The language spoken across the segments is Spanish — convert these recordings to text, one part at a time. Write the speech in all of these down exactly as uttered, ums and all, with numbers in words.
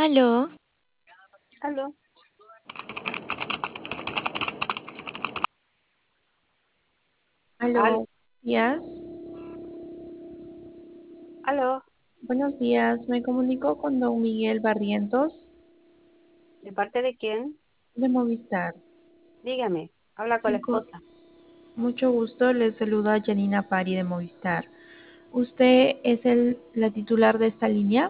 Aló, Aló, aló, aló, días. aló, Buenos días, me comunico con don Miguel Barrientos ¿de parte de quién? de Movistar. Dígame, habla con la Mucho esposa. mucho gusto, le saluda Janina Pari de Movistar. ¿Usted es el, la titular de esta línea?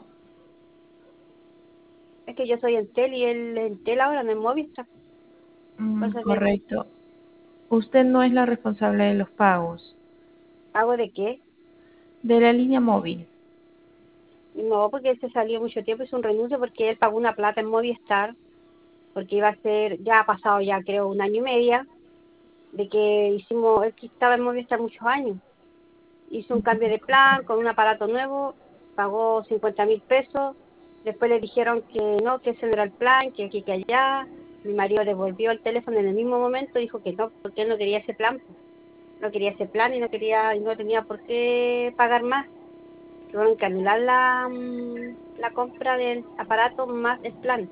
Es que yo soy Entel y él Entel ahora no es Movistar. Mm, Por eso le llamo. correcto. Usted no es la responsable de los pagos ¿Pago de qué? de la línea móvil. No, porque él se salió mucho tiempo, hizo un renuncio porque él pagó una plata en Movistar, porque iba a ser, ya ha pasado ya creo un año y medio, de que hicimos, él que estaba en Movistar muchos años. Hizo un cambio de plan con un aparato nuevo, pagó cincuenta mil pesos, después le dijeron que no, que ese no era el plan, que aquí, que allá. Mi marido devolvió el teléfono en el mismo momento, dijo que no, porque él no quería ese plan, pues. No quería ese plan y no quería, y no tenía por qué pagar más. Tuvieron que anular la, mm, la compra del aparato más el plan.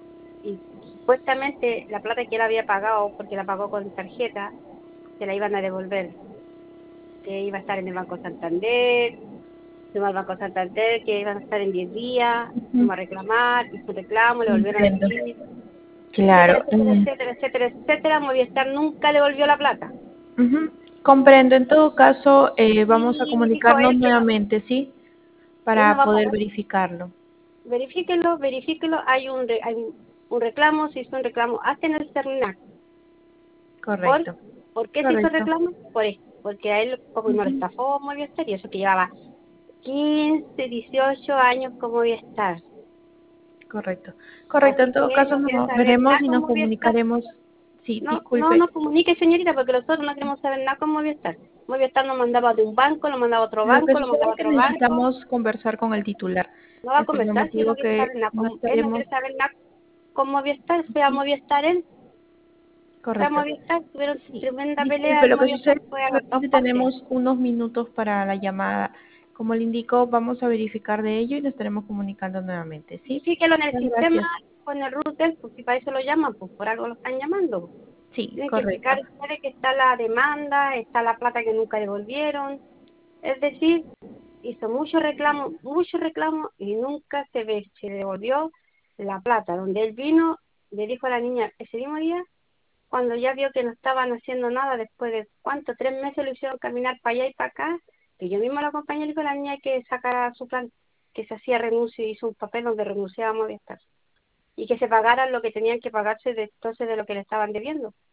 Y supuestamente la plata que él había pagado, porque la pagó con tarjeta, se la iban a devolver, que iba a estar en el Banco Santander. Fuimos al Banco Santander, que iban a estar en diez días, Ujú, fuimos a reclamar, hizo un reclamo, le volvieron a entiendo. decir, etcétera, Claro. etcétera, mm, etcétera, etcétera, etcétera. Movistar nunca devolvió la plata. ujú, comprendo. En todo caso, eh, vamos a Y dijo comunicarnos él que no, nuevamente, ¿sí? él no Para va a poder pagar. verificarlo. Verifíquelo, verifíquelo. Hay un, re- hay un un reclamo, se hizo un reclamo hasta en el CERNAC. ¿Por, Correcto, ¿Por qué se hizo el correcto. reclamo? Por esto, porque a él como no le Ujú, estafó Movistar y eso que llevaba quince dieciocho años con Movistar. correcto, correcto. En Así que todo él caso, no quiere nos saber veremos nada y con nos Movistar. comunicaremos. Sí, No, no disculpe. nos comunique, señorita, porque nosotros no queremos saber nada con Movistar. Movistar nos mandaba de un banco, nos mandaba a otro Lo que banco, nos sucede mandaba a es que otro banco. necesitamos conversar con el titular. No va a Es por el conversar si él no motivo quiere que saber nada no con, él no estaremos. quiere saber nada con Movistar, fue a Movistar él, fue a Correcto. Movistar, tuvieron Sí, tremenda pelea disculpe, en lo que Movistar, sucede es fue que a las dos solamente partes. tenemos unos minutos para la llamada. Como le indico, vamos a verificar de ello y nos estaremos comunicando nuevamente, ¿sí? Verifíquelo en el Muchas sistema gracias. con el router, pues si para eso lo llaman, pues por algo lo están llamando. Sí, Tienen que correcto. explicar ustedes que está la demanda, está la plata que nunca devolvieron. Es decir, hizo muchos reclamos, muchos reclamos y nunca se, ve, se devolvió la plata. Donde él vino, le dijo a la niña ese mismo día, cuando ya vio que no estaban haciendo nada, después de cuánto, tres meses lo hicieron caminar para allá y para acá, que yo mismo la acompañé y le dijo a la niña que sacara su plan, que se hacía renuncio y hizo un papel donde renunciaba a Movistar y que se pagaran lo que tenían que pagarse de, entonces de lo que le estaban debiendo.